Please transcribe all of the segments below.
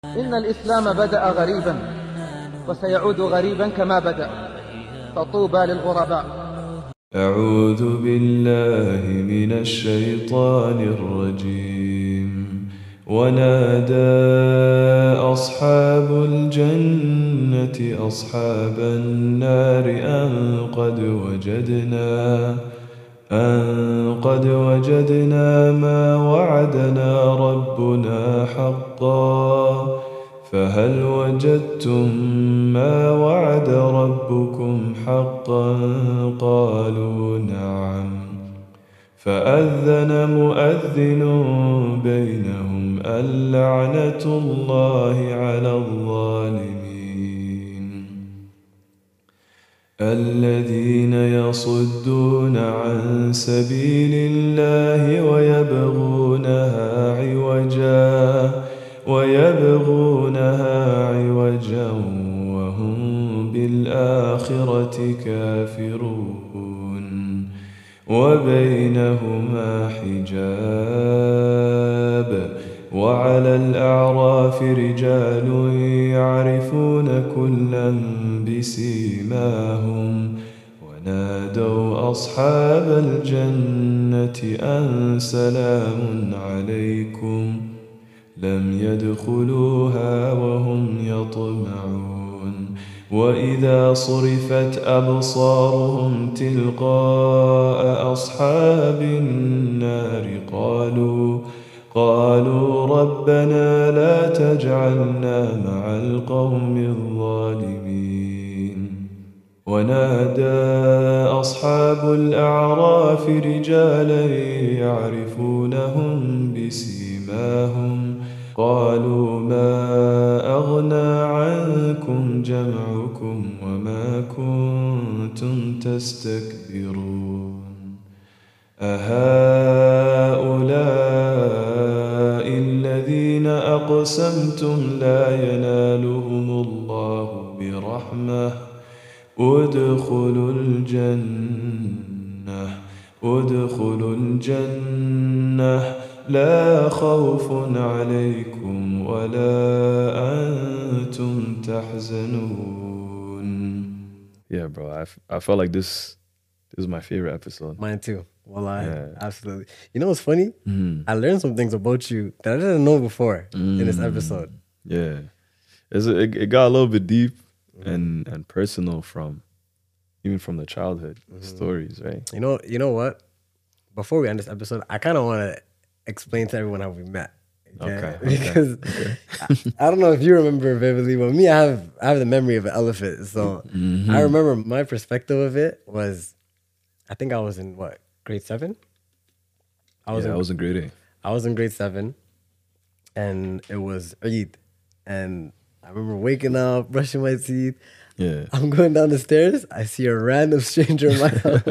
إن الإسلام بدأ غريبا وسيعود غريبا كما بدأ، فطوبى للغرباء. أعوذ بالله من الشيطان الرجيم. ونادى أصحاب الجنة أصحاب النار أن قد وجدنا ما وعدنا ربنا حقا، فهل وجدتم ما وعد ربكم حقا؟ قالوا نعم. فأذن مؤذن بينهم اللعنة الله على الظالمين. الذين يصدون عن سبيل الله ويبغونها عوجا وهم بالآخرة كافرون. وبينهما حجاب. وعلى الأعراف رجال يعرفون كلا بسيماهم ونادوا أصحاب الجنة أن سلام عليكم، لم يدخلوها وهم يطمعون. وإذا صرفت أبصارهم تلقاء أصحاب النار قالوا ربنا لا تجعلنا مع القوم الظالمين. ونادى أصحاب الأعراف رجالا يعرفونهم بسيماهم قالوا ما أغنى عنكم جمعكم وما كنتم تستكبرون أهؤلاء الذين أقسمتم لا ينالهم الله برحمة ادخلوا الجنة لا خوف عليكم ولا أنتم تحزنون. Yeah, bro. I felt like this is my favorite episode. Mine too. Well, absolutely. You know what's funny? I learned some things about you that I didn't know before in this episode. Yeah, it got a little bit deep and personal from the childhood stories, right? You know what? Before we end this episode, I kind of want to explain to everyone how we met. Okay. Because I don't know if you remember vividly, but me, I have the memory of an elephant. So I remember my perspective of it was, I think I was in grade 7? I was in grade 8. I was in grade 7, and it was Eid. And I remember waking up, brushing my teeth. Yeah. I'm going down the stairs. I see a random stranger in my house.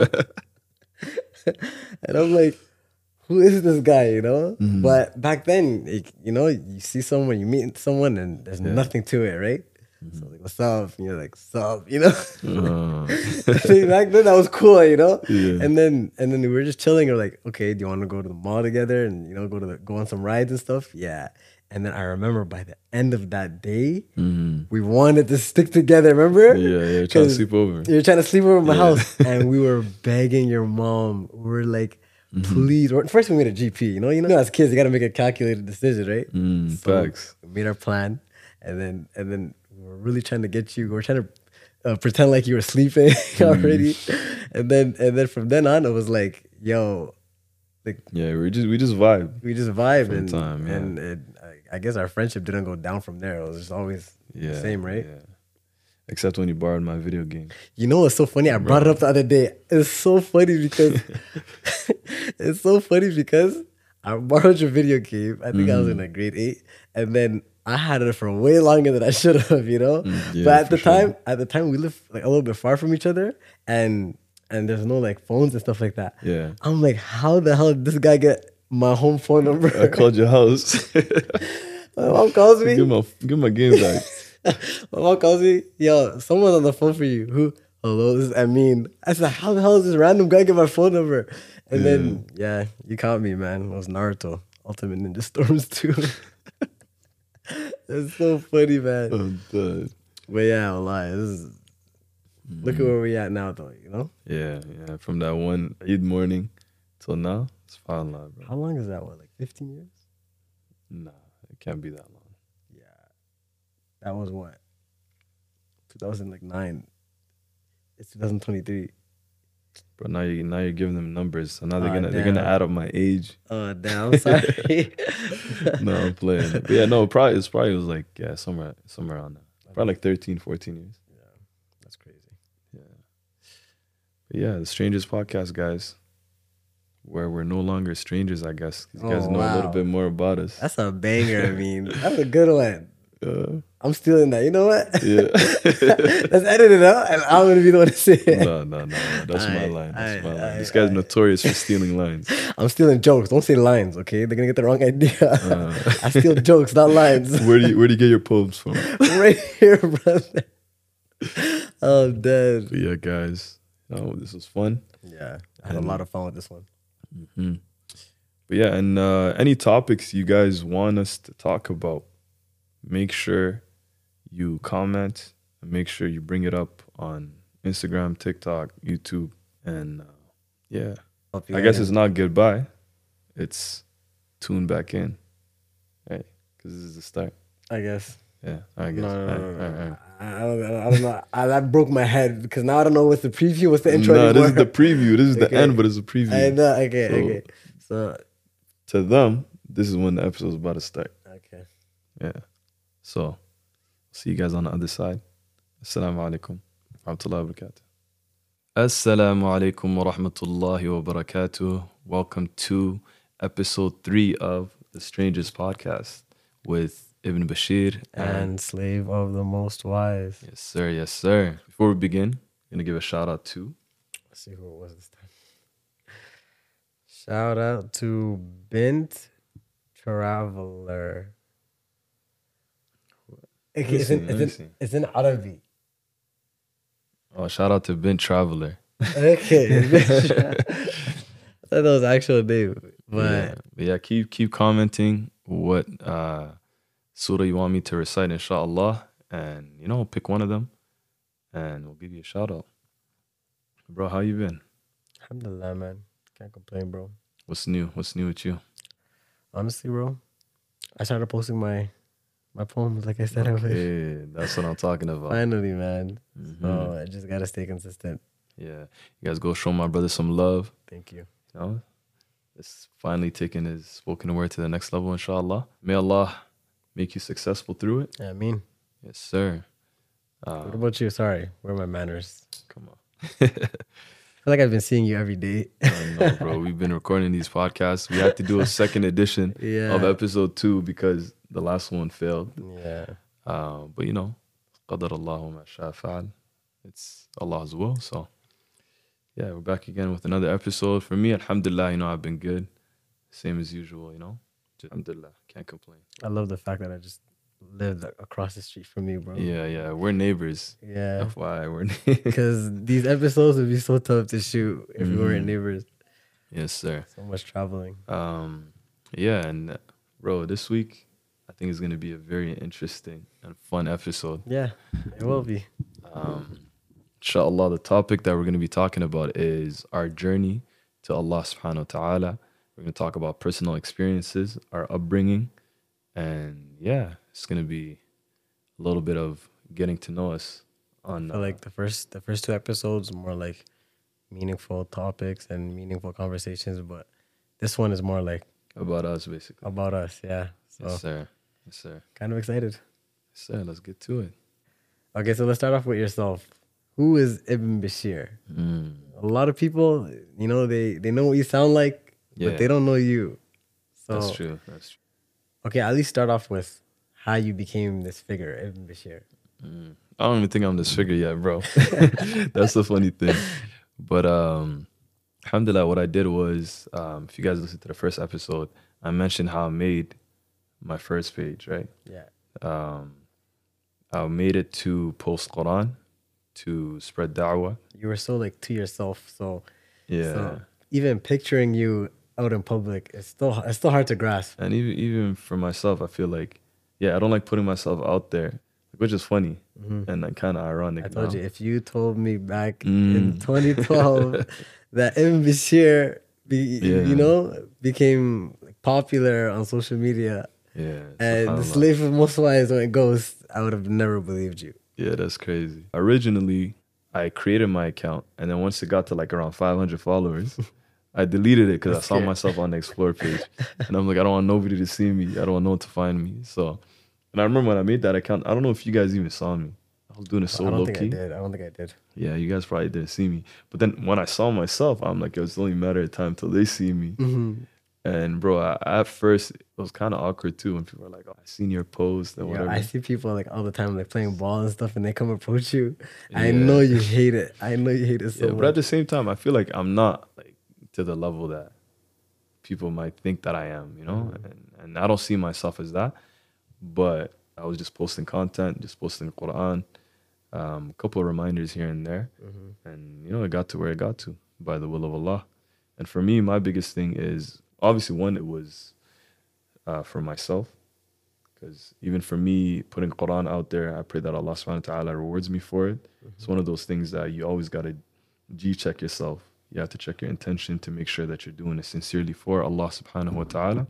And I'm like, who is this guy, you know? But back then, you see someone, you meet someone, and there's nothing to it, right? So like, what's up? And you're like, sup, you know? Back then, that was cool, you know? Yeah. And then we were just chilling. We're like, okay, do you want to go to the mall together and, go on some rides and stuff? Yeah. And then I remember by the end of that day, we wanted to stick together, remember? Yeah, trying to sleep over. You were trying to sleep over at my house. And we were begging your mom. We were like, please. First, we made a GP, you know, as kids, you got to make a calculated decision, right? So Facts. we made our plan. And then we were really trying to get you. We were trying to pretend like you were sleeping already. And then from then on, it was like, yo. We just vibe. We just vibe and time, yeah. And I guess our friendship didn't go down from there. It was just always the same, right? Yeah. Except when you borrowed my video game. You know what's so funny? I brought it up the other day. It's so funny because I borrowed your video game. I think I was in grade 8, and then I had it for way longer than I should have, you know. But at the time, we lived like a little bit far from each other, and there's no like phones and stuff like that. Yeah. I'm like, how the hell did this guy get my home phone number? I called your house. My mom calls me. Give my game back. My mom calls me. Yo, someone's on the phone for you. Who? Hello, this is Amin. I said, how the hell is this random guy get my phone number? And then, you caught me, man. It was Naruto. Ultimate Ninja Storms 2. It's so funny, man. I'm dead. But yeah, lie. Look at where we at now, though. You know. Yeah, yeah. From that one Eid morning till now, it's fine, bro. How long is that? What, like 15 years? Nah, it can't be that long. Yeah. That was what? 2009. It's 2023. Bro, now you're giving them numbers, so now they're Damn. gonna add up my age. Oh, damn. I'm sorry. No, I'm playing. But yeah, no, probably was like somewhere around that. Probably like 13, 14 years. Yeah, that's crazy. Yeah. But yeah, the Strangers Podcast, guys, where we're no longer strangers, I guess. You guys know a little bit more about us. That's a banger. I mean, that's a good one. Uh, I'm stealing that. You know what? yeah. Let's edit it out, and I'm gonna be the one to say it. No. That's my line. That's my line. This aight. guy's notorious for stealing lines. I'm stealing jokes. Don't say lines, okay? They're gonna get the wrong idea. I steal jokes, not lines. Where do you get your poems from? Right here, brother. Oh, dead. But yeah, guys, this was fun. Yeah, I had a lot of fun with this one. Mm-hmm. But yeah, and any topics you guys want us to talk about, make sure you comment and make sure you bring it up on Instagram, TikTok, YouTube, and yeah. I guess it's not goodbye. It's tune back in. Hey, because this is the start. I guess. Yeah, I guess. No. I don't know. That broke my head because now I don't know what's the preview, what's the intro. No, anymore. this is the preview. This is the Okay. end, but it's a preview. I know. Okay. So, To them, this is when the episode's about to start. okay. Yeah. So, see you guys on the other side. Assalamu alaikum wa rahmatullahi wa barakatuh. Assalamu alaikum wa rahmatullahi wa barakatuh. Welcome to episode 3 of the Strangers Podcast with Ibn Bashir And slave of the most wise. yes, sir. Yes, sir. Before we begin, I'm gonna give a shout out to Let's see who it was this time. Shout out to Bint Traveler. Okay, it's in Arabic. shout out to Ben Traveler. Okay. I thought that was actual name. But yeah, keep commenting what surah you want me to recite, inshallah, and pick one of them, and we'll give you a shout out. Bro, how you been? alhamdulillah, man. Can't complain, bro. What's new? What's new with you? Honestly, bro, I started posting my poems like I said I would. Yeah, that's what I'm talking about. Finally, man. Mhm. So I just gotta stay consistent. Yeah, you guys go show my brother some love. Thank you. It's finally taking his spoken word to the next level, inshallah. May Allah make you successful through it. Yeah, I mean, Yes, sir. what about you? Sorry, where are my manners? Come on. I feel like I've been seeing you every day. I know, bro. We've been recording these podcasts. We had to do a second edition Yeah. of episode 2 because the last one failed. Yeah. But قدر الله ما شاء فعل. It's Allah's will. So yeah, we're back again with another episode. For me, alhamdulillah, I've been good. Same as usual, Just, alhamdulillah, can't complain. I love the fact that I just lived across the street from you, bro. Yeah, we're neighbors. Yeah. FYI, we're neighbors. Because these episodes would be so tough to shoot if we weren't neighbors. Yes, sir. So much traveling. Yeah, and bro, this week I think it's gonna be a very interesting and fun episode. Yeah, it will be. Inshallah, the topic that we're gonna be talking about is our journey to Allah subhanahu wa ta'ala. We're gonna talk about personal experiences, our upbringing, and yeah, it's gonna be a little bit of getting to know us on I feel like the first 2 episodes more like meaningful topics and meaningful conversations, but this one is more like about us basically. about us. Yeah. So Yes, sir. Yes, sir. kind of excited. Yes, sir. Let's get to it. Okay, so let's start off with yourself. Who is Ibn Bashir? A lot of people, they know what you sound like, Yeah. but they don't know you. So That's true. That's true. okay, at least start off with how you became this figure, Ibn Bashir. I don't even think I'm this figure yet, bro. That's the funny thing. But alhamdulillah, what I did was, if you guys listened to the first episode, I mentioned how I made my first page, right? Yeah. I made it to post Quran, to spread da'wah. You were so like to yourself. So Yeah. So even picturing you out in public, it's still hard to grasp. And even for myself, I feel like Yeah, I don't like putting myself out there, which is funny and like kind of ironic. I told now. you, if you told me back in 2012 that Ibn Bashir, you know, became popular on social media, Yeah, and the subhanallah. slave of most wives went ghost, I would have never believed you. Yeah, that's crazy. Originally, I created my account, and then once it got to like around 500 followers, I deleted it because I saw scared. myself on the explore page, and I'm like, I don't want nobody to see me. I don't want no one to find me. So, and I remember when I made that account, I don't know if you guys even saw me. I was doing it so I don't low think key. I did. I don't think I did. Yeah, you guys probably didn't see me. But then when I saw myself, I'm like, it was only a matter of time till they see me. And bro, at first it was kind of awkward too when people were like, "Oh, I seen your post and Yeah, whatever." I see people like all the time, like playing ball and stuff, and they come approach you. I know you hate it. I know you hate it so Yeah, much. but at the same time, I feel like I'm not like to the level that people might think that I am, you know? And I don't see myself as that. But I was just posting content, just posting Quran, a couple of reminders here and there. And, you know, it got to where it got to by the will of Allah. And for me, my biggest thing is obviously one, it was for myself. Because even for me, putting Quran out there, I pray that Allah subhanahu wa ta'ala rewards me for it. It's one of those things that you always got to G-check yourself. You have to check your intention to make sure that you're doing it sincerely for Allah subhanahu wa ta'ala.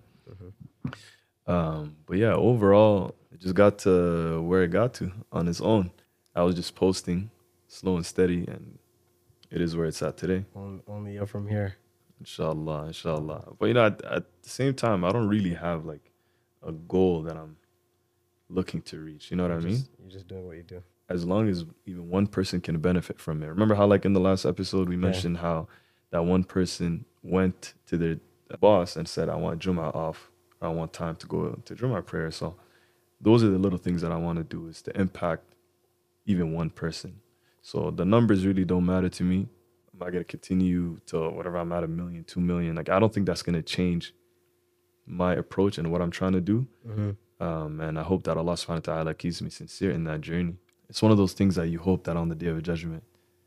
But yeah, overall, it just got to where it got to on its own. I was just posting slow and steady, and it is where it's at today. Only up from here. Inshallah, inshallah. But you know, at the same time, I don't really have like a goal that I'm looking to reach. You know what I mean? You're just doing what you do. As long as even one person can benefit from it. Remember how like in the last episode we mentioned how that one person went to their boss and said, I want Jummah off, or I want time to go to Jummah prayer. So those are the little things that I want to do, is to impact even one person. So the numbers really don't matter to me. I'm not going to continue to whatever I'm at, 1 million, 2 million. Like, I don't think that's going to change my approach and what I'm trying to do. And I hope that Allah subhanahu wa ta'ala keeps me sincere in that journey. It's one of those things that you hope that on the Day of Judgment,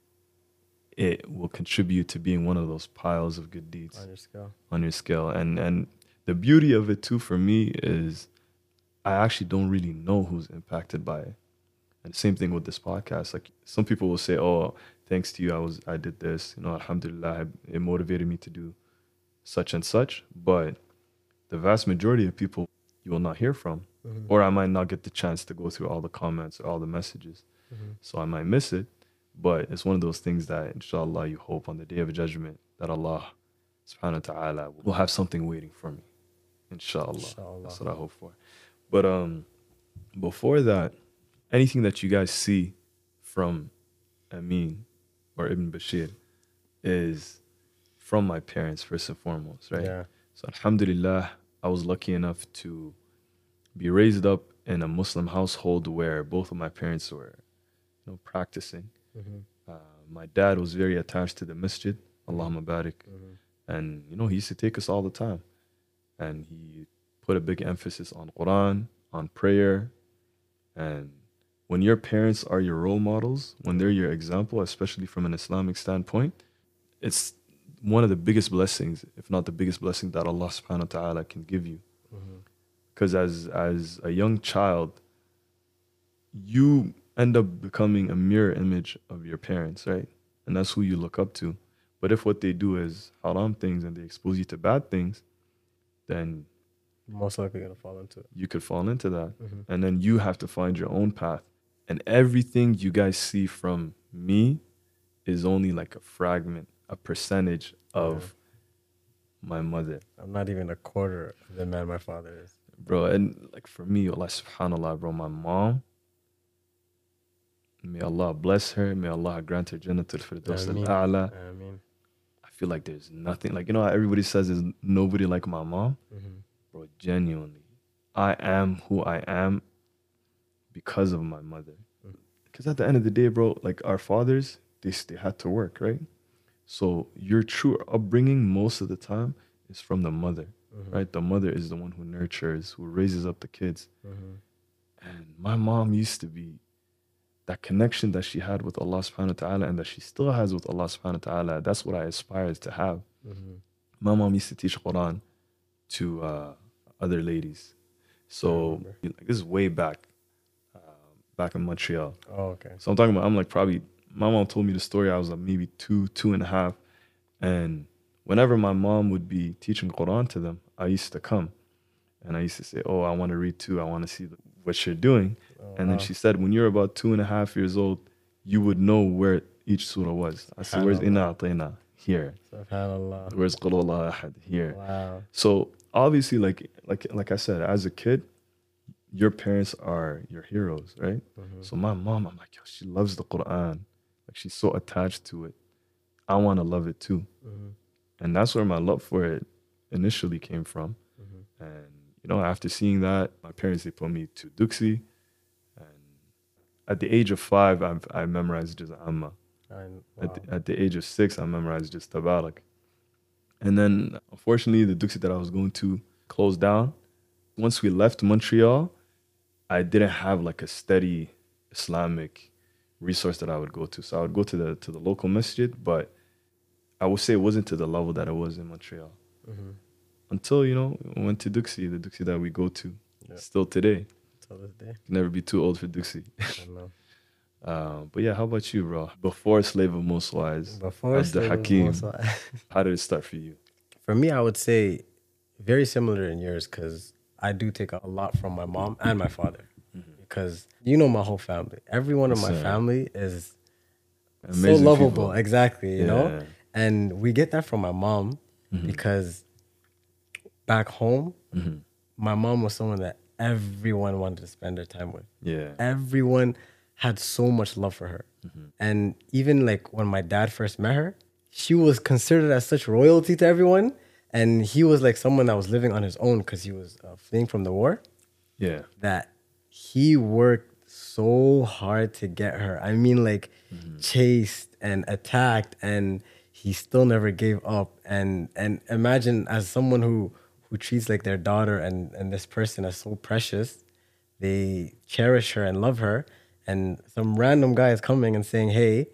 it will contribute to being one of those piles of good deeds on your scale. And the beauty of it too for me is I actually don't really know who's impacted by it. And same thing with this podcast. Like, some people will say, oh, thanks to you, I did this, you know, alhamdulillah, it motivated me to do such and such. But the vast majority of people you will not hear from, or I might not get the chance to go through all the comments or all the messages. So I might miss it. But it's one of those things that, inshallah, you hope on the Day of Judgment that Allah subhanahu wa ta'ala will have something waiting for me. Inshallah. That's what I hope for. But before that, anything that you guys see from Amin or Ibn Bashir is from my parents, first and foremost, right? Yeah. So alhamdulillah, I was lucky enough to be raised up in a Muslim household where both of my parents were, you know, practicing. My dad was very attached to the masjid, Allahumma barik. And, you know, he used to take us all the time. And he put a big emphasis on Quran, on prayer. And when your parents are your role models, when they're your example, especially from an Islamic standpoint, it's one of the biggest blessings, if not the biggest blessing that Allah subhanahu wa ta'ala can give you. Because as a young child, you end up becoming a mirror image of your parents, right? And that's who you look up to. But if what they do is haram things and they expose you to bad things, then You're most likely going to fall into it. you could fall into that. And then you have to find your own path. And everything you guys see from me is only like a fragment, a percentage of my mother. I'm not even a quarter of the man my father is. Bro, and like for me, Allah subhanAllah, bro, my mom, may Allah bless her, may Allah grant her Jannatul Firdaus al-A'la. I feel like there's nothing, like, you know how everybody says there's nobody like my mom? Bro, genuinely, I am who I am because of my mother. Because at the end of the day, bro, like our fathers, they had to work, right? So your true upbringing most of the time is from the mother, right? The mother is the one who nurtures, who raises up the kids. And my mom used to be that connection that she had with Allah subhanahu wa ta'ala and that she still has with Allah subhanahu wa ta'ala. That's what I aspire to have. My mom used to teach Quran to other ladies. So like, this is way back, back in Montreal. Oh, okay. So I'm talking about, I'm like probably, my mom told me the story, I was like maybe 2.5. And whenever my mom would be teaching Quran to them, I used to come and I used to say, oh, I want to read too. I want to see what you're doing. And then she said, when you're about 2.5 years old, you would know where each surah was. I said, where's Inna Atayna? Here. SubhanAllah. Where's Qul Huwallahu Ahad? Here. Wow. So obviously, like I said, as a kid, your parents are your heroes, right? So my mom, I'm like, yo, she loves the Quran. Like she's so attached to it. I want to love it too. And that's where my love for it initially came from. And, you know, after seeing that, my parents, they put me to Duxi. And at the age of 5, I memorized just Amma. At the age of 6, I memorized just Tabarak. And then, unfortunately, the Duxi that I was going to closed down. Once we left Montreal, I didn't have like a steady Islamic resource that I would go to. So I would go to the local masjid, but I would say it wasn't to the level that it was in Montreal. Until, you know, we went to Duxi, the Duxi that we go to still today. Till this day. Never be too old for Duxi. I know. But yeah, how about you, bro? Before Slave of Most Wise, Before Abdul Slave of Hakim, Most Wise. how did it start for you? For me, I would say very similar in yours because I do take a lot from my mom and my father. Because you know my whole family. Every one of my family is Amazing so lovable. people. Exactly, you know? Yeah. And we get that from my mom because back home, my mom was someone that everyone wanted to spend their time with. Yeah. Everyone had so much love for her. And even like when my dad first met her, she was considered as such royalty to everyone. And he was like someone that was living on his own because he was fleeing from the war. Yeah. That he worked so hard to get her. I mean, like chased and attacked, and he still never gave up. And imagine as someone who treats like their daughter and this person as so precious, they cherish her and love her. And some random guy is coming and saying, hey,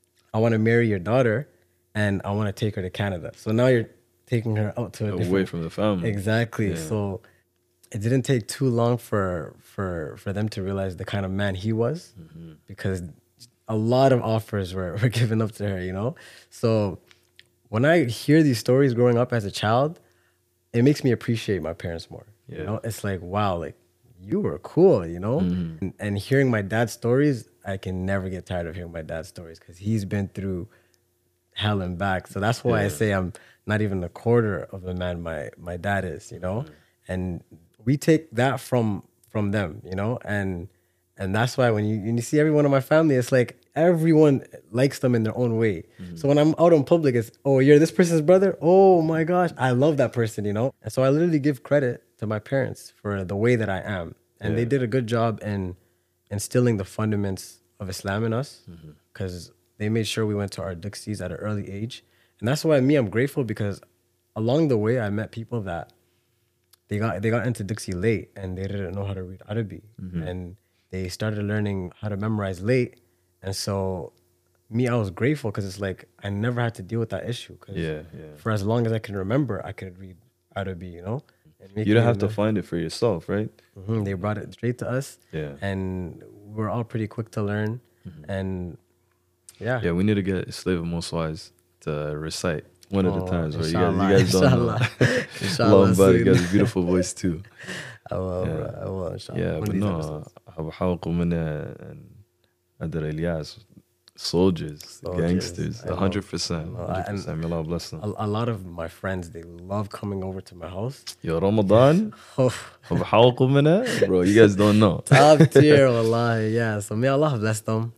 I want to marry your daughter and I want to take her to Canada. So now you're taking her out to Away from the family. Exactly. Yeah. So it didn't take too long for them to realize the kind of man he was, because a lot of offers were given up to her, you know? So when I hear these stories growing up as a child, it makes me appreciate my parents more. Yeah. You know, it's like, wow, like you were cool, you know? And hearing my dad's stories, I can never get tired of hearing my dad's stories because he's been through hell and back. So that's why I say I'm not even a quarter of the man my dad is, you know? And we take that from them, you know? And that's why when you see everyone in my family, it's like everyone likes them in their own way. So when I'm out in public, it's, oh, you're this person's brother? Oh my gosh, I love that person, you know? And so I literally give credit to my parents for the way that I am. And they did a good job in instilling the fundamentals of Islam in us, because they made sure we went to our Duxis at an early age. And that's why I'm grateful, because along the way, I met people that they got into Duxi late and they didn't know how to read Arabic. And they started learning how to memorize late. And so I was grateful because it's like I never had to deal with that issue. Cause for as long as I can remember, I could read Arabic, you know? You don't have to find it for yourself, right? They brought it straight to us. Yeah. And we're all pretty quick to learn. And Yeah, we need to get Slave of Most Wise to recite one of the times where you guys don't know. Inshallah, but you guys have a beautiful voice too. I will, inshallah. Yeah, but no, Abu Hawq and Adar Ilyas, soldiers, gangsters, 100%. 100%. May Allah bless them. A lot of my friends, they love coming over to my house. Yo, Ramadan, Abu Hawq, bro, you guys don't know. Top tier, wallahi, yeah. So may Allah bless them.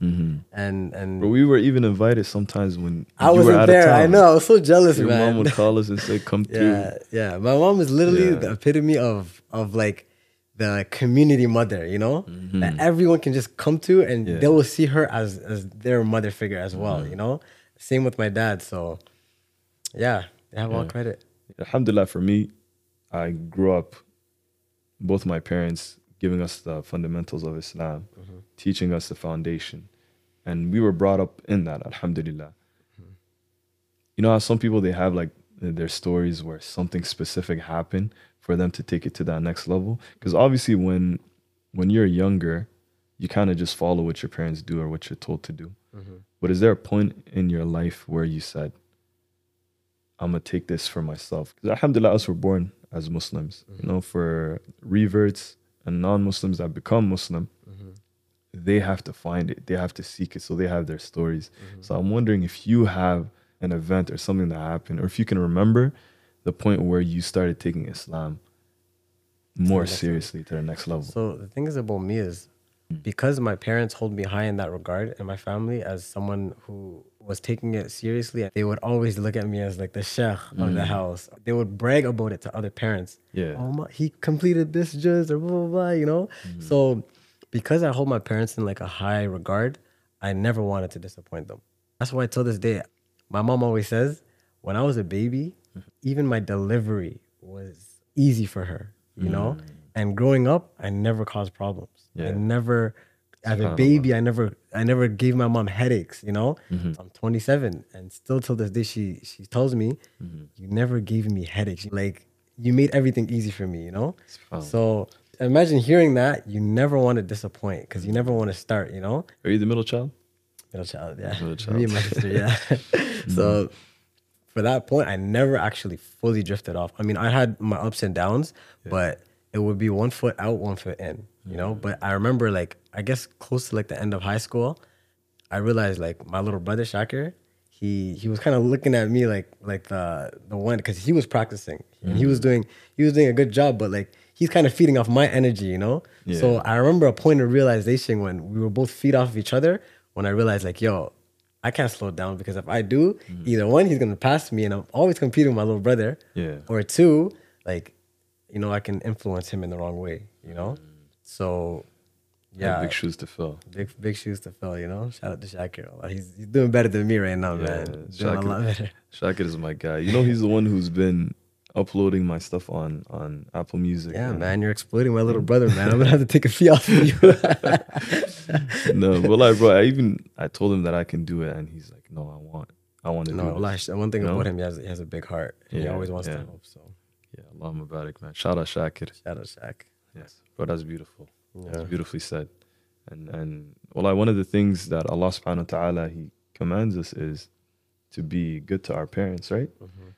And Bro, we were even invited sometimes when I you wasn't were out there. of town. I know, I was so jealous, Your man. mom would call us and say, "Come through." Yeah. My mom is literally the epitome of like the community mother, you know, that everyone can just come to, and they will see her as their mother figure as well, you know. Same with my dad. So yeah, they have all credit. Alhamdulillah, for me, I grew up, both my parents giving us the fundamentals of Islam, teaching us the foundation, and we were brought up in that. Alhamdulillah. You know how some people, they have like their stories where something specific happened for them to take it to that next level. Because obviously, when you're younger, you kind of just follow what your parents do or what you're told to do. But is there a point in your life where you said, I'm gonna take this for myself? Because alhamdulillah, us were born as Muslims. You know, for reverts and non-Muslims that become Muslim, they have to find it, they have to seek it, so they have their stories. So I'm wondering if you have an event or something that happened, or if you can remember the point where you started taking Islam more seriously to the next level. So the thing is about me is, because my parents hold me high in that regard, and my family as someone who was taking it seriously, they would always look at me as like the sheikh of the house. They would brag about it to other parents. Yeah. Oh, he completed this juz or blah, blah, blah, you know? So because I hold my parents in like a high regard, I never wanted to disappoint them. That's why till this day, my mom always says, when I was a baby, even my delivery was easy for her, you know? And growing up, I never caused problems. Yeah. I never, as a baby, I never gave my mom headaches, you know? So I'm 27, and still till this day, she tells me, you never gave me headaches. Like, you made everything easy for me, you know? So imagine hearing that. You never want to disappoint, because you never want to start, you know? Are you the middle child? Middle child, yeah. Middle child. Me and my sister, yeah. So for that point, I never actually fully drifted off. I mean, I had my ups and downs, but it would be 1 foot out, 1 foot in, you know? But I remember, like, I guess close to like the end of high school, I realized like my little brother Shakir, he was kind of looking at me like the one, because he was practicing and he was doing a good job, but like he's kind of feeding off my energy, you know? Yeah. So I remember a point of realization when we were both feed off of each other, when I realized like, yo, I can't slow down, because if I do, either one, he's gonna pass me and I'm always competing with my little brother. Yeah. Or two, like, you know, I can influence him in the wrong way, you know? So yeah. Big shoes to fill. Big shoes to fill, you know? Shout out to Shakir. He's doing better than me right now, man. Doing a lot better. Shakir is my guy. You know, he's the one who's been uploading my stuff on Apple Music. Yeah, man, you're exploiting my little brother, man. I'm gonna have to take a fee off of you. No, but like, bro, I told him that I can do it, and he's like, no, I want to do it. One thing about him, he has a big heart. He Yeah, always wants to yeah. help. So Yeah, Allah Mubarak, man. Shout out Shakir. shout out Shaq. Yes, bro, that's beautiful. That's Yeah. beautifully said. And well, one of the things that Allah Subhanahu wa Taala He commands us is to be good to our parents, right?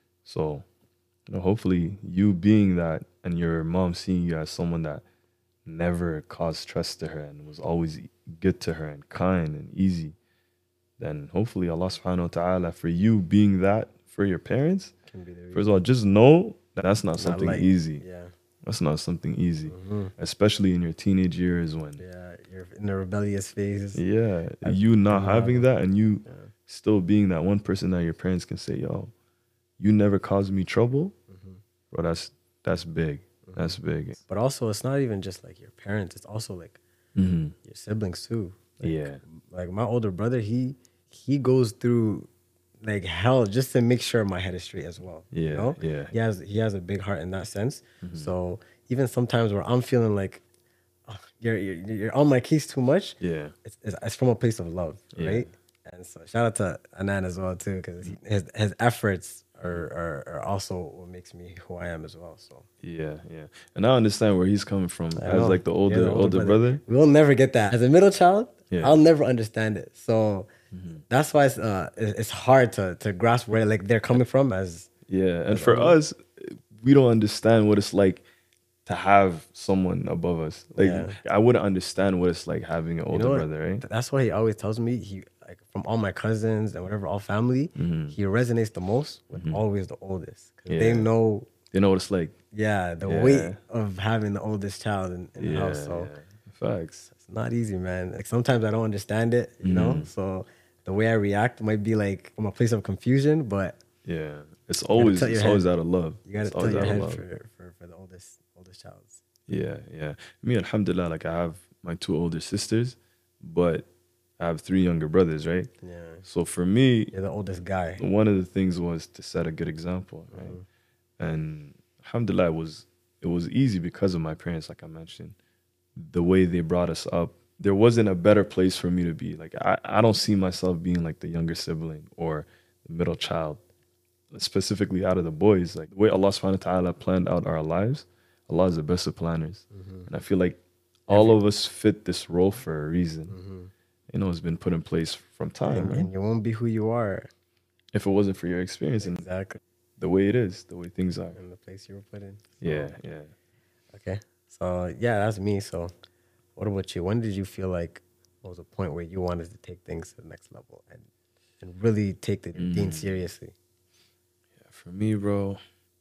So, you know, hopefully, you being that, and your mom seeing you as someone that never caused stress to her and was always good to her and kind and easy, then hopefully Allah Subhanahu wa Taala, for you being that for your parents, Can be there. first of all, just know that that's not something light. easy. Yeah. That's not something easy, especially in your teenage years when, Yeah, you're in a rebellious phase. you not having that and you still being that one person that your parents can say, yo, you never caused me trouble, bro, that's big. That's big. But also, it's not even just like your parents. It's also like your siblings too. Like, like my older brother, he goes through like hell just to make sure my head is straight as well. Yeah, you know? yeah. He has a big heart in that sense. So even sometimes where I'm feeling like, oh, you're on my case too much. Yeah. It's from a place of love, Yeah. right? And so shout out to Anan as well too, because his efforts are also what makes me who I am as well. So Yeah. And I understand where he's coming from I as know. like the Yeah, older brother. We'll never get that. As a middle child, Yeah. I'll never understand it. So that's why it's hard to grasp where like they're coming from. As Yeah. And for us, we don't understand what it's like to have someone above us. Like Yeah. I wouldn't understand what it's like having an you older know what? brother, right? That's why he always tells me like from all my cousins and whatever, all family, he resonates the most with always the oldest, 'cause they Yeah. know. They know what it's like. Yeah, the Yeah. weight of having the oldest child in the house. So Facts. it's not easy, man. Like sometimes I don't understand it, you know. So the way I react might be like from a place of confusion, but Yeah. It's always tilt your out of love. you gotta It's always tilt your out of head love. for the oldest child. Yeah. Me, alhamdulillah, like I have my 2 older sisters, but I have 3 younger brothers, right? Yeah, So for me, you're the oldest guy. one of the things was to set a good example, right? And alhamdulillah, it was easy because of my parents, like I mentioned. The way they brought us up, there wasn't a better place for me to be. Like I don't see myself being like the younger sibling or the middle child. specifically out of the boys, like the way Allah subhanahu wa ta'ala planned out our lives, Allah is the best of planners. And I feel like all of us fit this role for a reason. You know, it's been put in place from time. Right? And you won't be who you are. If it wasn't for your experience and Exactly. the way it is, the way things are. In the place you were put in. Yeah, yeah. Okay. So yeah, that's me. So what about you? When did you feel like what was a point where you wanted to take things to the next level and really take the deen seriously? Yeah, for me, bro,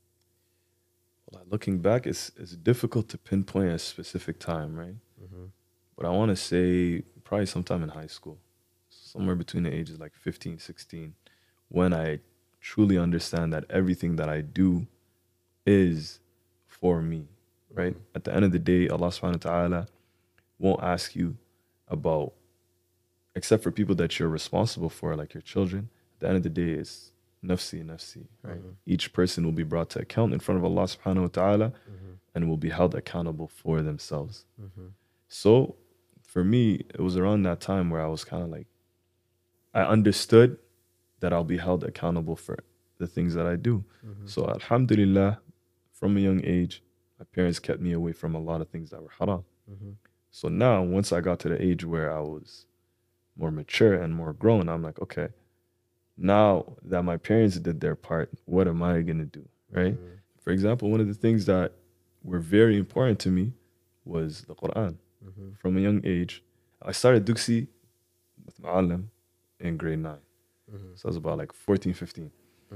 well, looking back, it's difficult to pinpoint a specific time, right? But I want to say probably sometime in high school, somewhere between the ages like 15, 16, when I truly understand that everything that I do is for me, right? At the end of the day, Allah subhanahu wa ta'ala won't ask you about, except for people that you're responsible for, like your children. At the end of the day, it's nafsi, nafsi, right? Each person will be brought to account in front of Allah subhanahu wa ta'ala and will be held accountable for themselves. So for me, it was around that time where I was kind of like, I understood that I'll be held accountable for the things that I do. So alhamdulillah, from a young age, my parents kept me away from a lot of things that were haram. So now, once I got to the age where I was more mature and more grown, I'm like, okay, now that my parents did their part, what am I going to do, right? For example, one of the things that were very important to me was the Quran. From a young age, I started Duksi with Ma'alim in grade 9. So I was about like 14, 15.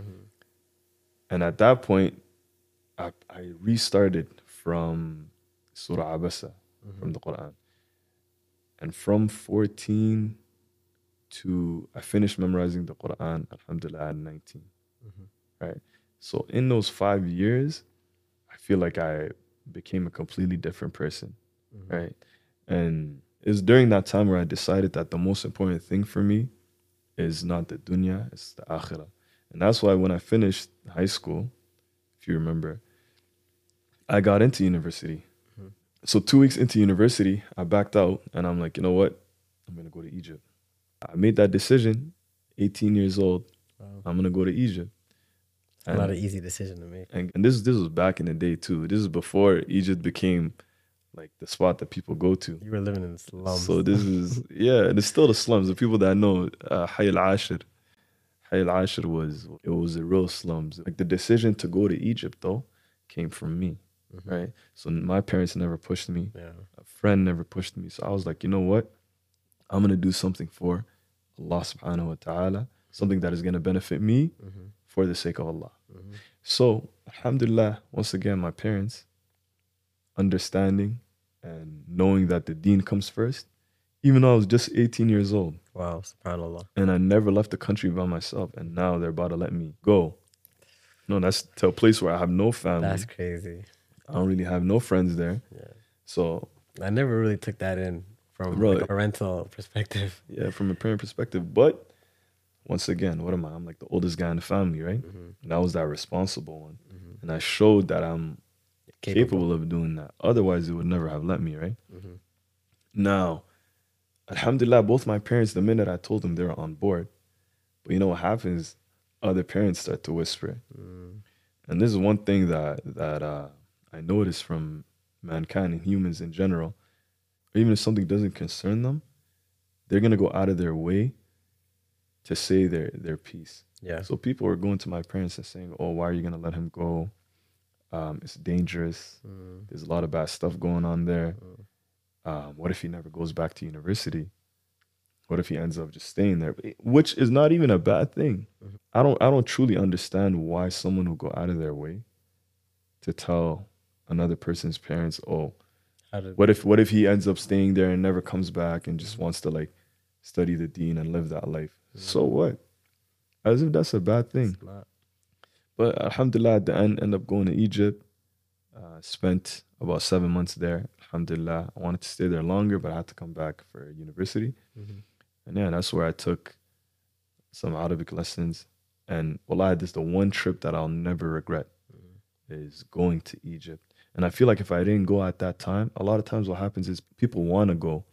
And at that point, I restarted from Surah Abasa, from the Quran. And from 14 to, I finished memorizing the Quran, alhamdulillah, at 19. Right? So in those 5 years, I feel like I became a completely different person, right? And it was during that time where I decided that the most important thing for me is not the dunya, it's the akhirah. And that's why when I finished high school, if you remember, I got into university. So 2 weeks into university, I backed out and I'm like, you know what? I'm going to go to Egypt. I made that decision, 18 years old. I'm going to go to Egypt. And not an easy decision to make. And this was back in the day too. This is before Egypt became like the spot that people go to. You were living in the slums. So this is, yeah, and it's still the slums. The people that know Hayy al-Ashir. Hayy al-Ashir was the real slums. Like the decision to go to Egypt though came from me, right? So my parents never pushed me. A friend never pushed me. So I was like, you know what? I'm going to do something for Allah subhanahu wa ta'ala, something that is going to benefit me for the sake of Allah. So, alhamdulillah, once again, my parents understanding and knowing that the deen comes first, even though I was just 18 years old. Wow, subhanAllah. And I never left the country by myself. And now they're about to let me go. No, that's to a place where I have no family. That's crazy. I don't really have no friends there. Yeah. So I never really took that in from like a parental perspective. Yeah, from a parent perspective. But once again, what am I? I'm like the oldest guy in the family, right? And I was that responsible one. And I showed that I'm capable of doing that. Otherwise, they would never have let me, right? Now, alhamdulillah, both my parents, the minute I told them, they were on board. But you know what happens? Other parents start to whisper. And this is one thing that I noticed from mankind and humans in general. Even if something doesn't concern them, they're going to go out of their way to say their piece. Yeah. So people are going to my parents and saying, oh, why are you going to let him go? It's dangerous. There's a lot of bad stuff going on there. What if he never goes back to university? What if he ends up just staying there? Which is not even a bad thing. I don't truly understand why someone would go out of their way to tell another person's parents, oh, what if he ends up staying there and never comes back and just wants to like study the deen and live that life? So what? As if that's a bad thing. But alhamdulillah, at the end, ended up going to Egypt. Spent about 7 months there. Alhamdulillah, I wanted to stay there longer, but I had to come back for university. And yeah, that's where I took some Arabic lessons. And wallah, this is the one trip that I'll never regret, is going to Egypt. And I feel like if I didn't go at that time, a lot of times what happens is people want to go,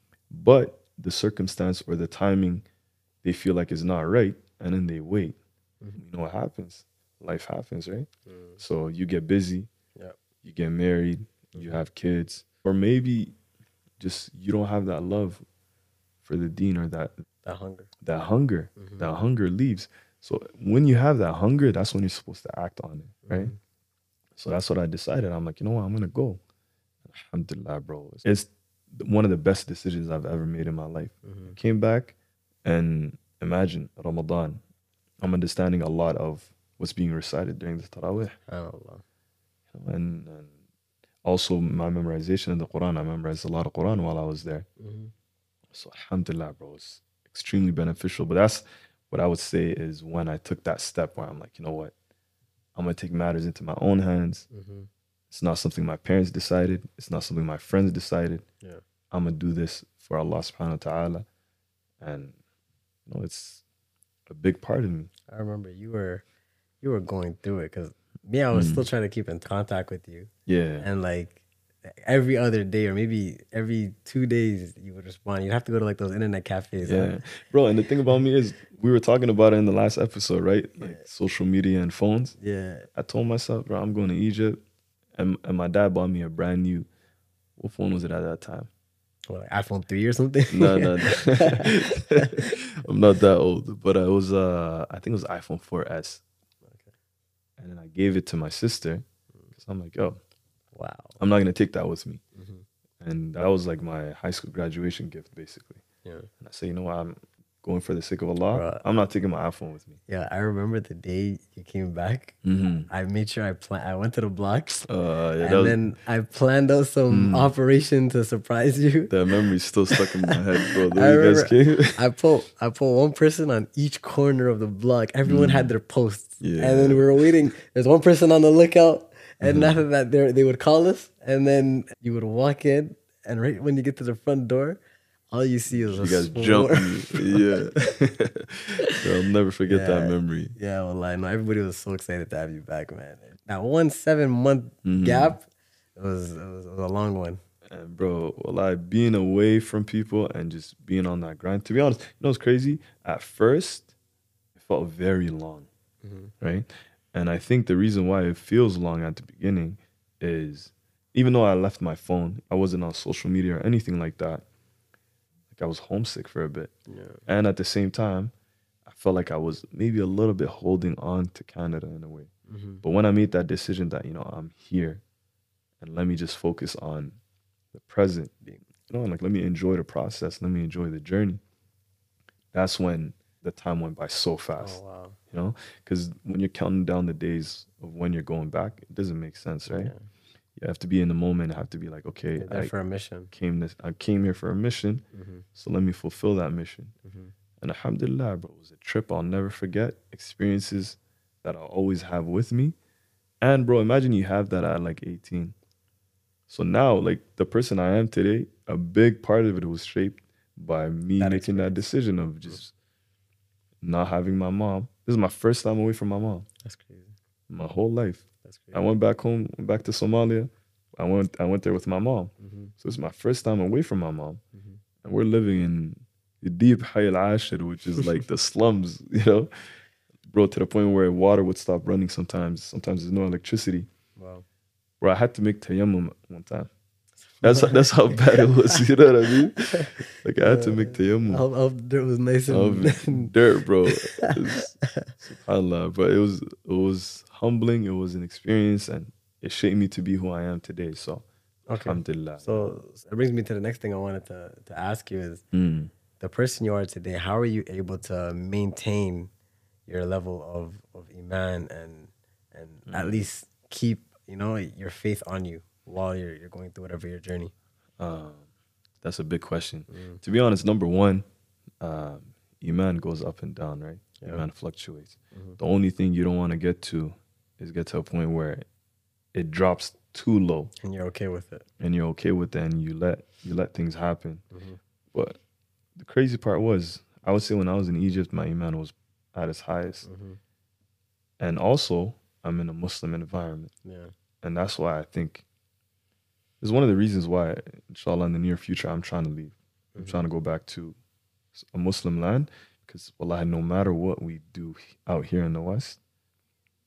but the circumstance or the timing they feel like is not right, and then they wait. You know what happens? life happens, right? So you get busy, Yep. you get married, you have kids, or maybe just you don't have that love for the deen or That hunger. that hunger leaves. So when you have that hunger, that's when you're supposed to act on it, right? So that's what I decided. I'm like, you know what, I'm gonna go. Alhamdulillah, bro. It's one of the best decisions I've ever made in my life. I came back, and imagine Ramadan. I'm understanding a lot of what's being recited during the Tarawih. SubhanAllah. And also my memorization of the Quran. I memorized a lot of Quran while I was there. So alhamdulillah, bro, it's extremely beneficial. But that's what I would say is when I took that step where I'm like, you know what, I'm gonna take matters into my own hands. It's not something my parents decided. It's not something my friends decided. Yeah. I'm gonna do this for Allah subhanahu wa ta'ala. And you know, it's a big part of me. I remember you were going through it because me, I was still trying to keep in contact with you. Yeah. And like every other day or maybe every 2 days you would respond. You'd have to go to like those internet cafes. Yeah. Bro, and the thing about me is we were talking about it in the last episode, right? Like social media and phones. Yeah. I told myself, bro, I'm going to Egypt. And my dad bought me a brand new, what phone was it at that time? What, like iPhone 3 or something? No. I'm not that old. But it was, I think it was iPhone 4S. Okay. And then I gave it to my sister. Because I'm like, yo, Wow. I'm not going to take that with me. And that was like my high school graduation gift, basically. Yeah. And I said, you know what, I'm going for the sake of Allah. Bruh. I'm not taking my iPhone with me. Yeah, I remember the day you came back. I made sure I went to the blocks. Then I planned out some operation to surprise you. That memory's still stuck in my head, bro. I You guys came. I put one person on each corner of the block. Everyone had their posts. Yeah. And then we were waiting. There's one person on the lookout. And after that, they would call us. And then you would walk in. And right when you get to the front door, all you see is You a guys swarm. jumped me. Yeah. Bro, I'll never forget that memory. Yeah, well, I know everybody was so excited to have you back, man. That 1 7-month gap, it was a long one. And bro, being away from people and just being on that grind. To be honest, you know what's crazy? At first, it felt very long, right? And I think the reason why it feels long at the beginning is even though I left my phone, I wasn't on social media or anything like that. Like I was homesick for a bit. Yeah. And at the same time, I felt like I was maybe a little bit holding on to Canada in a way. But when I made that decision that, you know, I'm here and let me just focus on the present, being, you know, like let me enjoy the process, let me enjoy the journey. That's when the time went by so fast. Oh, wow. You know, because when you're counting down the days of when you're going back, it doesn't make sense, right? Yeah. You have to be in the moment. You have to be like, okay, You're there for a mission. I came here for a mission, so let me fulfill that mission. And alhamdulillah, bro, it was a trip I'll never forget. Experiences that I'll always have with me. And bro, imagine you have that at like 18. So now, like the person I am today, a big part of it was shaped by me making that decision of just not having my mom. This is my first time away from my mom. That's crazy. My whole life. That's crazy. I went back home, went back to Somalia. I went there with my mom. So it's my first time away from my mom. And we're living in the deep Hayy al-Ashir, which is like the slums, you know? Bro, to the point where water would stop running sometimes. Sometimes there's no electricity. Wow. Bro, I had to make tayammum one time. That's how bad it was, you know what I mean? Like I had to make tayammum. How dirt was nice and Dirt, bro. SubhanAllah, but it was humbling. It was an experience, and it shaped me to be who I am today. So, alhamdulillah. So it brings me to the next thing I wanted to ask you is the person you are today. How are you able to maintain your level of iman and at least keep your faith on you while you're going through whatever your journey? That's a big question. To be honest, number one, iman goes up and down, right? Yeah. Iman fluctuates. The only thing you don't want to get to is get to a point where it drops too low, and you're okay with it. And you let things happen. But the crazy part was, I would say when I was in Egypt, my iman was at its highest. And also, I'm in a Muslim environment. Yeah. And that's why I think it's one of the reasons why, inshallah, in the near future, I'm trying to leave. I'm trying to go back to a Muslim land because, wallahi, no matter what we do out here in the West,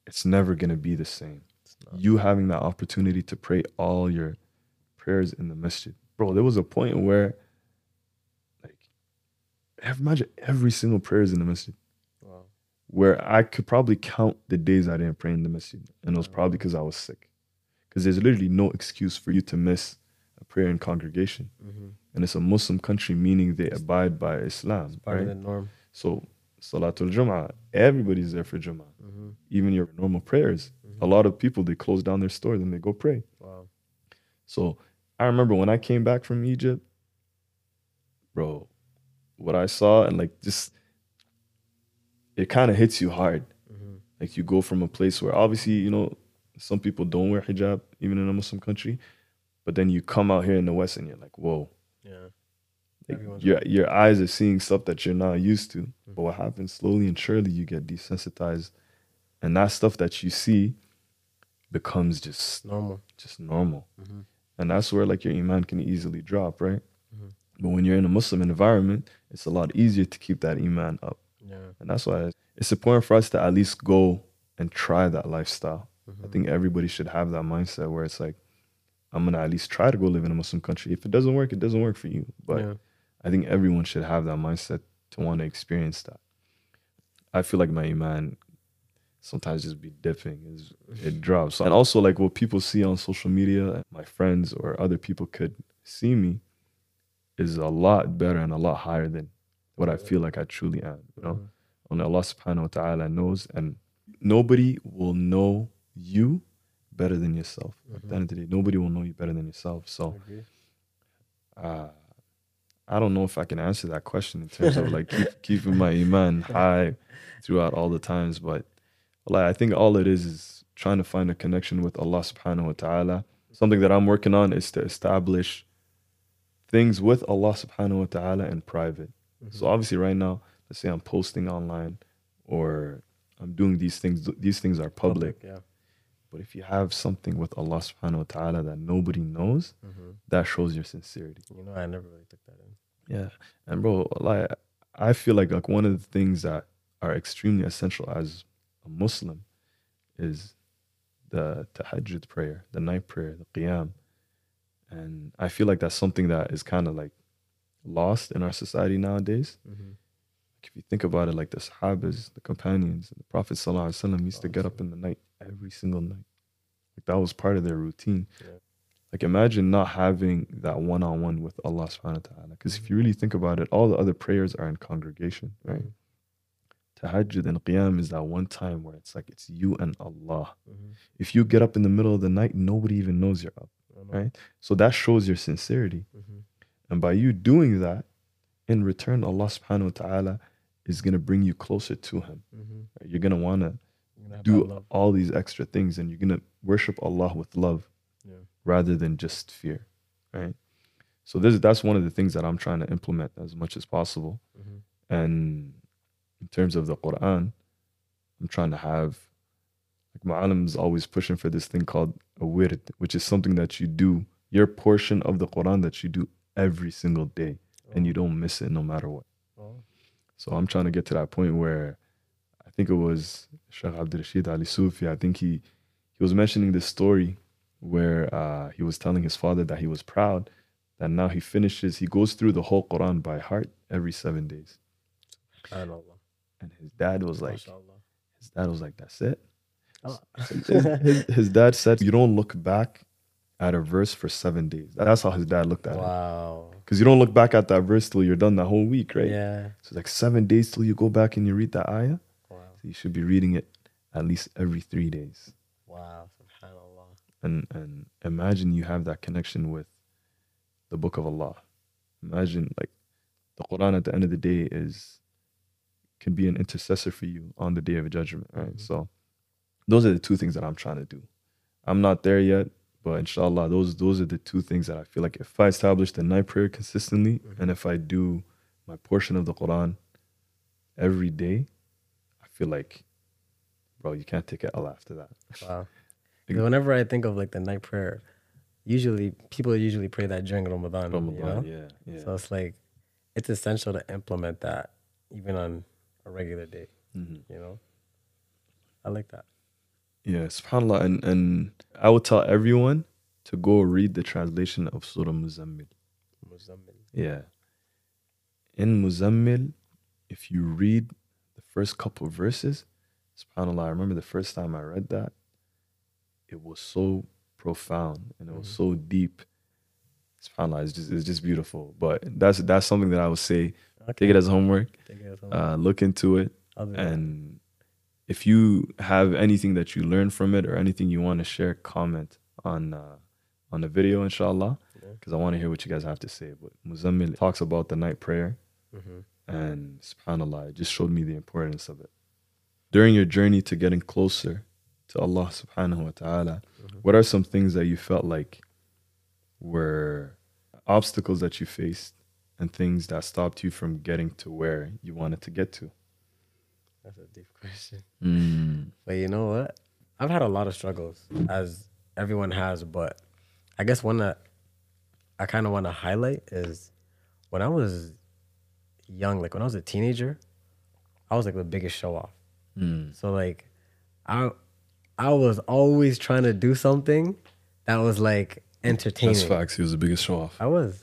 it's never gonna be the same. You having that opportunity to pray all your prayers in the masjid. Bro, there was a point where, like, imagine every single prayer is in the masjid. Wow. Where I could probably count the days I didn't pray in the masjid. And it was probably because I was sick. Because there's literally no excuse for you to miss a prayer in congregation. And it's a Muslim country, meaning they abide by Islam. Part of Right? the norm. So, Salatul Jum'ah, everybody's there for Jum'ah. Even your normal prayers. A lot of people, they close down their stores and they go pray. Wow. So, I remember when I came back from Egypt, bro, what I saw and like just, it kind of hits you hard. Like you go from a place where obviously, you know, some people don't wear hijab, even in a Muslim country. But then you come out here in the West and you're like, whoa. Yeah. Like your eyes are seeing stuff that you're not used to. But what happens slowly and surely, you get desensitized. And that stuff that you see becomes just Normal. And that's where like your iman can easily drop, right? But when you're in a Muslim environment, it's a lot easier to keep that iman up. Yeah. And that's why it's important for us to at least go and try that lifestyle. I think everybody should have that mindset where it's like, I'm going to at least try to go live in a Muslim country. If it doesn't work, it doesn't work for you. But I think everyone should have that mindset to want to experience that. I feel like my iman sometimes just be dipping. It drops. And also like what people see on social media, my friends or other people could see me, is a lot better and a lot higher than what I feel like I truly am. You know, only Allah subhanahu wa ta'ala knows, and nobody will know you better than yourself. At the end of the day, nobody will know you better than yourself. So I don't know if I can answer that question in terms of like keeping my iman high throughout all the times, but like, I think all it is trying to find a connection with Allah subhanahu wa ta'ala. Something that I'm working on is to establish things with Allah subhanahu wa ta'ala in private. So obviously right now, let's say I'm posting online or I'm doing these things are public. But if you have something with Allah subhanahu wa ta'ala that nobody knows, that shows your sincerity. You know, I never really took that in. Yeah. And bro, like I feel like one of the things that are extremely essential as a Muslim is the tahajjud prayer, the night prayer, the qiyam. And I feel like that's something that is kind of like lost in our society nowadays. If you think about it, like the Sahabas, the companions, the Prophet ﷺ used to get up in the night every single night. Like that was part of their routine. Like imagine not having that one-on-one with Allah subhanahu wa ta'ala. Because if you really think about it, all the other prayers are in congregation, right? Tahajjud and qiyam is that one time where it's like it's you and Allah. If you get up in the middle of the night, nobody even knows you're up, right? So that shows your sincerity. And by you doing that, in return, Allah subhanahu wa ta'ala is going to bring you closer to Him. Right? You're going to want to do all these extra things, and you're going to worship Allah with love rather than just fear, right? So that's one of the things that I'm trying to implement as much as possible. And in terms of the Quran, I'm trying to have, like Ma'alim's always pushing for this thing called a wird, which is something that you do, your portion of the Quran that you do every single day, and you don't miss it no matter what. So I'm trying to get to that point where I think it was Shaykh Abdul Rashid Ali Sufi, I think he was mentioning this story where he was telling his father that he was proud that now he goes through the whole Quran by heart every 7 days. And his dad was like, that's it. His dad said, you don't look back at a verse for 7 days. That's how his dad looked at it. Wow. Because you don't look back at that verse till you're done that whole week, right? Yeah. So it's like 7 days till you go back and you read that ayah. Wow. So you should be reading it at least every 3 days. Wow. SubhanAllah. And imagine you have that connection with the Book of Allah. Imagine like the Quran at the end of the day can be an intercessor for you on the day of judgment, right? So those are the two things that I'm trying to do. I'm not there yet, but inshallah, those are the two things that I feel like if I establish the night prayer consistently, and if I do my portion of the Quran every day, I feel like, bro, you can't take it all after that. Wow. Whenever I think of like the night prayer, people usually pray that during Ramadan, you know? Yeah. So it's like, it's essential to implement that even on a regular day, you know? I like that. Yeah, subhanAllah. And I would tell everyone to go read the translation of Surah Muzammil. Yeah. In Muzammil, if you read the first couple of verses, subhanAllah, I remember the first time I read that, it was so profound and it was so deep. SubhanAllah, it's just beautiful. But that's something that I would say. Okay. Take it as homework. Take it as homework. Look into it. And if you have anything that you learn from it or anything you want to share, comment on the video, inshallah, because I want to hear what you guys have to say. But Muzammil talks about the night prayer, and subhanAllah, it just showed me the importance of it. During your journey to getting closer to Allah subhanahu wa ta'ala, what are some things that you felt like were obstacles that you faced and things that stopped you from getting to where you wanted to get to? That's a deep question. But you know what? I've had a lot of struggles, as everyone has, but I guess one that I kind of want to highlight is when I was young, like when I was a teenager, I was like the biggest show off. So like I was always trying to do something that was like entertaining. That's facts. He was the biggest show off. I was.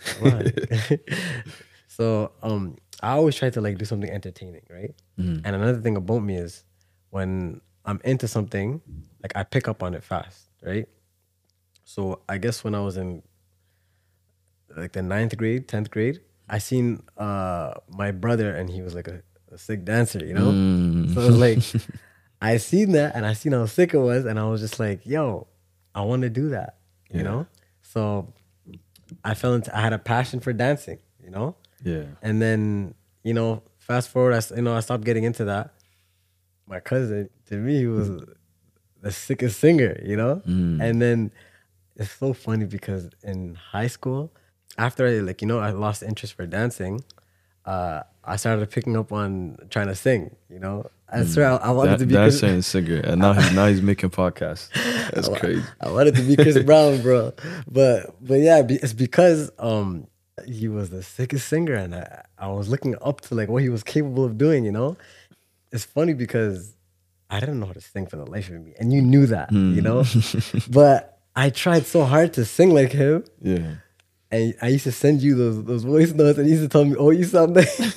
So I always try to like do something entertaining, right? And another thing about me is when I'm into something, like I pick up on it fast, right? So I guess when I was in like the 9th grade, 10th grade, I seen my brother and he was like a sick dancer, you know? So it was like, I seen that and I seen how sick it was and I was just like, yo, I want to do that, you know? So I had a passion for dancing, you know? Yeah. And then, you know, fast forward, I stopped getting into that. My cousin, to me, he was the sickest singer, you know? And then it's so funny because in high school, after I lost interest for dancing, I started picking up on trying to sing, you know? I swear I wanted to be dancing and singer, and now he's making podcasts. That's crazy. I wanted to be Chris Brown, bro. But yeah, it's because he was the sickest singer and I was looking up to like what he was capable of doing, you know? It's funny because I didn't know how to sing for the life of me. And you knew that, you know? But I tried so hard to sing like him. Yeah. And I used to send you those voice notes and you used to tell me, oh, you sound like...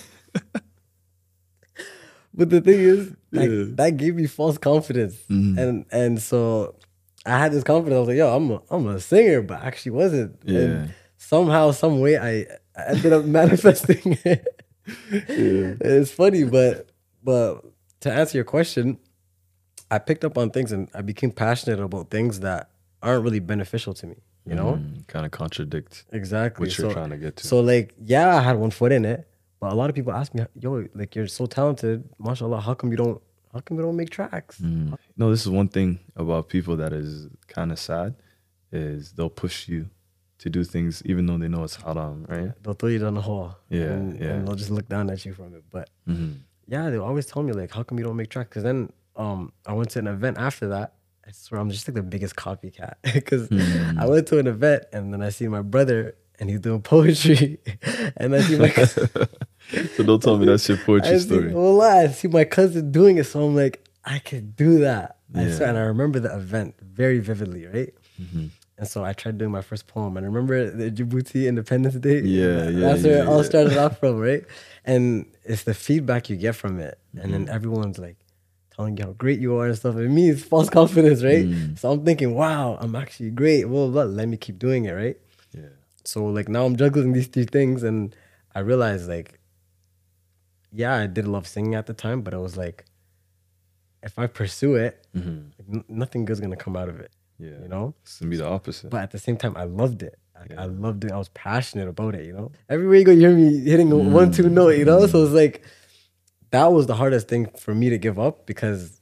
But the thing is, that gave me false confidence. And so I had this confidence. I was like, yo, I'm a singer, but I actually wasn't. Yeah. And somehow, some way, I ended up manifesting it. It's funny, but to answer your question, I picked up on things and I became passionate about things that aren't really beneficial to me, you know? Kind of contradict exactly what you're trying to get to. So like, yeah, I had one foot in it, but a lot of people ask me, yo, like you're so talented, mashallah, how come you don't make tracks? No, this is one thing about people that is kind of sad, is they'll push you to do things even though they know it's haram, right? They'll throw you down the hole. And they'll just look down at you from it. But yeah, they'll always tell me like, how come you don't make tracks? Because then I went to an event after that. I swear I'm just like the biggest copycat. Because I went to an event and then I see my brother and he's doing poetry. And I see my cousin. So don't tell me that's your poetry story. I see my cousin doing it. So I'm like, I could do that. I swear. And I remember the event very vividly, right? And so I tried doing my first poem. And I remember the Djibouti Independence Day. That's where it all started off from, right? And it's the feedback you get from it. And then everyone's like telling you how great you are and stuff. And me, it's false confidence, right? So I'm thinking, wow, I'm actually great. Well, let me keep doing it, right? Yeah. So like now I'm juggling these three things and I realized like, yeah, I did love singing at the time, but I was like, if I pursue it, like, nothing good's gonna come out of it. Yeah. You know? It's gonna be the opposite. But at the same time, I loved it. I loved it. I was passionate about it, you know? Everywhere you go, you hear me hitting a 1-2 note, you know? So it's like, that was the hardest thing for me to give up because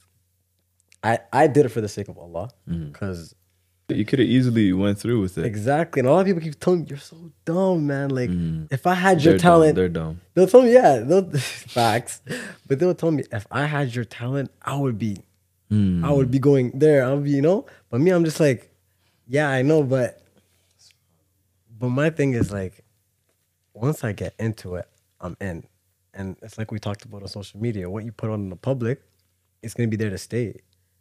I did it for the sake of Allah. Because you could have easily went through with it. Exactly. And a lot of people keep telling me, you're so dumb, man. Like, if I had your talent... They're dumb. They'll tell me, facts. But they'll tell me, if I had your talent, I would be going there. I would be, you know? But me, I'm just like, yeah, I know, but my thing is like, once I get into it, I'm in. And it's like we talked about on social media. What you put on the public, it's going to be there to stay.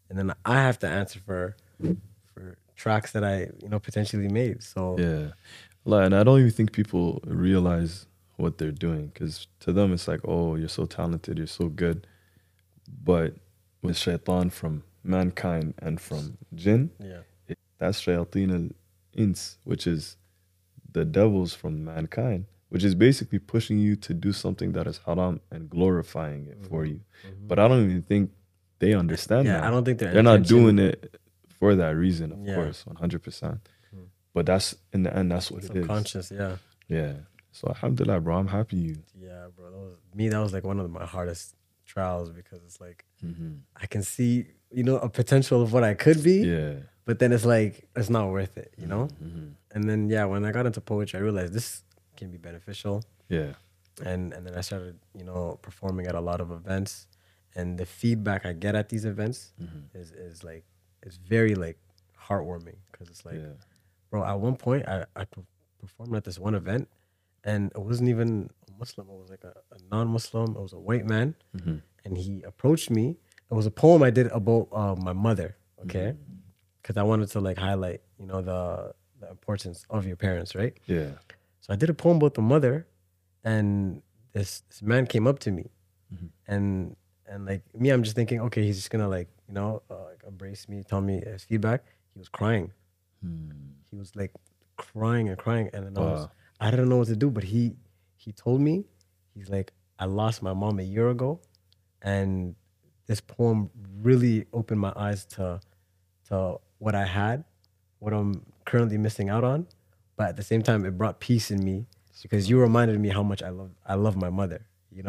and then I have to answer for tracks that I potentially made. So Yeah. Like, and I don't even think people realize what they're doing, because to them it's like, oh, you're so talented, you're so good. But with shaitan from mankind and from jinn, yeah, that's shayateen al-ins, which is the devils from mankind, which is basically pushing you to do something that is haram and glorifying it for you. But I don't even think they understand that. I don't think they're not doing it for that reason, of Yeah. course, 100%. But that's, in the end, that's what it is. subconscious. Yeah, Yeah. So alhamdulillah, bro, I'm happy you. yeah, bro. That was like one of my hardest trials, because it's like I can see a potential of what I could be, Yeah. but then it's like it's not worth it, And then when I got into poetry, I realized this can be beneficial. Yeah. And then I started performing at a lot of events, and the feedback I get at these events is like, it's very like heartwarming, because it's like, Yeah. bro, at one point I performed at this one event, and it wasn't even a Muslim, it was like a non-Muslim, it was a white man, and he approached me. It was a poem I did about my mother, okay, because I wanted to like highlight the importance of your parents, right? Yeah. So I did a poem about the mother, and this man came up to me, and like me, I'm just thinking, okay, he's just gonna like like embrace me, tell me his feedback. He was crying. He was like crying and crying, and then I didn't know what to do. But he told me, he's like, I lost my mom a year ago, and this poem really opened my eyes to what I had, what I'm currently missing out on. But at the same time, it brought peace in me, because you reminded me how much I love my mother,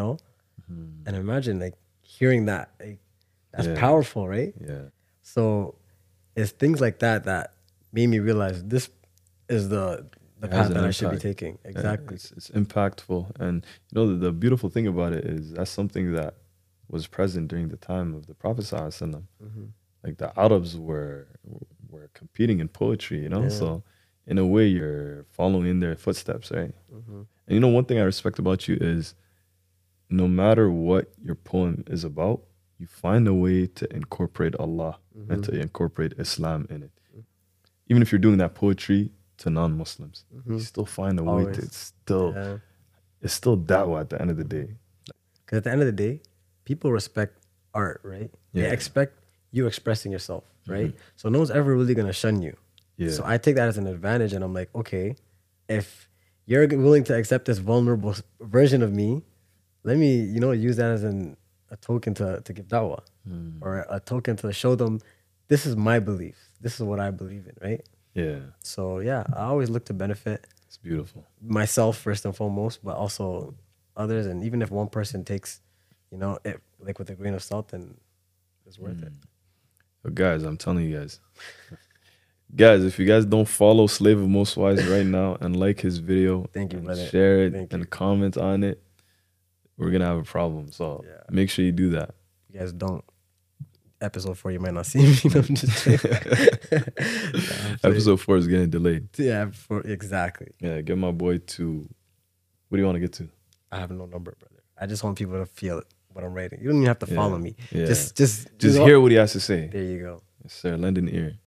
And imagine like hearing that, like, that's powerful, right? Yeah. So it's things like that that made me realize this is the path that I should be taking. Exactly. It's impactful. And the beautiful thing about it is that's something that was present during the time of the Prophet ﷺ. Like the Arabs were competing in poetry, So in a way, you're following in their footsteps, right? And one thing I respect about you is, no matter what your poem is about, you find a way to incorporate Allah and to incorporate Islam in it. Even if you're doing that poetry to non-Muslims, you still find a way to. It's still da'wah at the end of the day. Because at the end of the day, people respect art, right? Yeah. They expect you expressing yourself, right? So no one's ever really gonna shun you. Yeah. So I take that as an advantage, and I'm like, okay, if you're willing to accept this vulnerable version of me, let me, use that as a token to give da'wah, or a token to show them this is my belief. This is what I believe in, right? Yeah. So I always look to benefit It's beautiful. myself first and foremost, but also others. And even if one person takes, it like with a grain of salt, then it's worth it. But guys, I'm telling you guys. Guys, if you guys don't follow Slave of Most Wise right now and like his video, Thank you, and brother. share it Thank and you. comment on it, we're gonna have a problem. So make sure you do that. If you guys don't, episode 4, you might not see me. I'm just kidding. Episode 4 is getting delayed. Exactly. Yeah, get my boy to. What do you want to get to? I have no number, brother. I just want people to feel what I'm writing. You don't even have to follow me. Yeah. Just Just hear what he has to say. There you go. Yes, sir. Lend an ear.